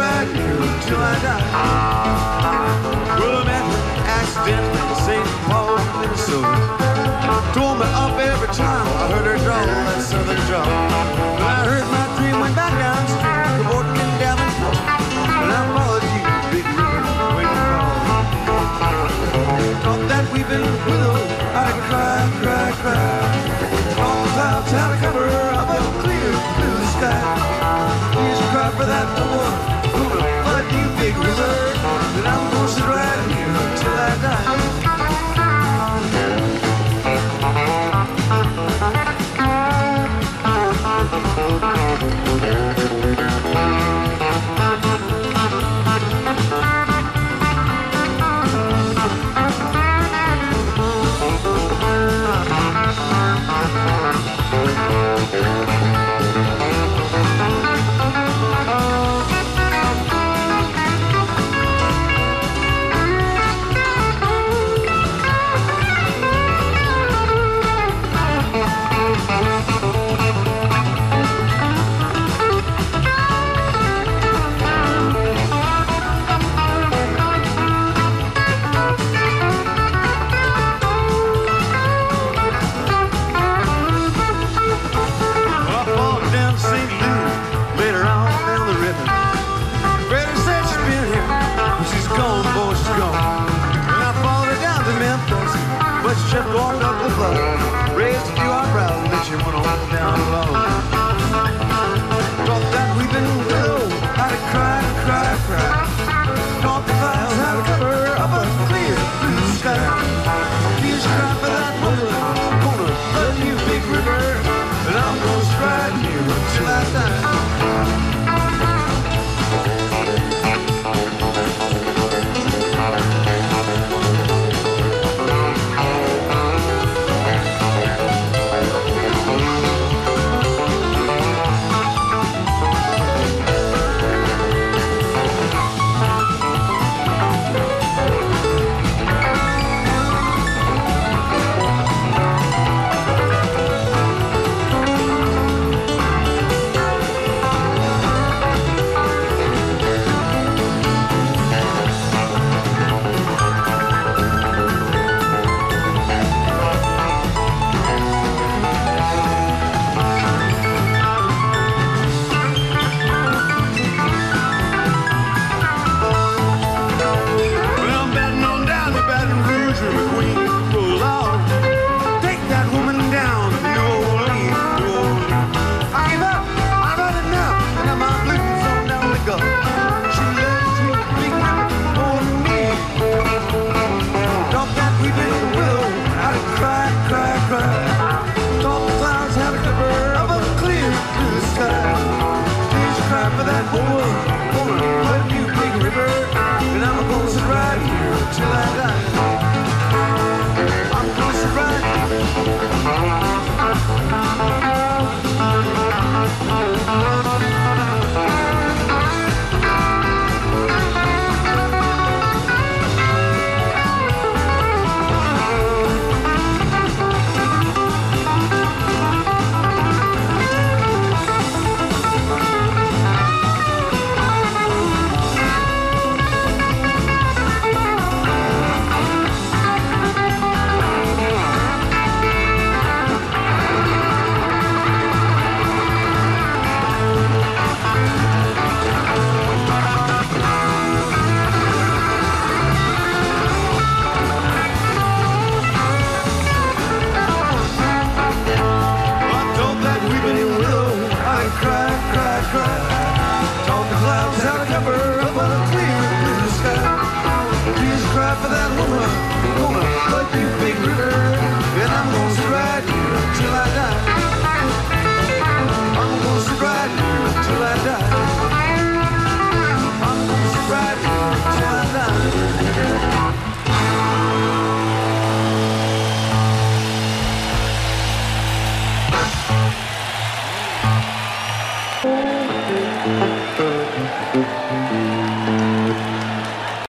ride here till I die. Well, I met her accidentally in St. Paul, Minnesota. Tore me up every time I heard her draw that southern draw. When I heard my dream went back downstream, cavorting in Davenport. And I followed you, big river, waiting for. Thought that we've been willow, I'd cry, cry, cry. Thought the clouds had a cover of a clear blue sky. Please cry for that woman who will flood you, big river. And I'm gonna sit right here until I die. She walked up the floor, raised a few eyebrows, and then she went on down alone. Thought that weeping willow had to cry, cry, cry. Thought the clouds had a cover of a clear blue sky. You should cry for that woman, gonna love you, big river, and I'm gonna stride you until I die. Cry, cry, cry. Told the clouds how to cover up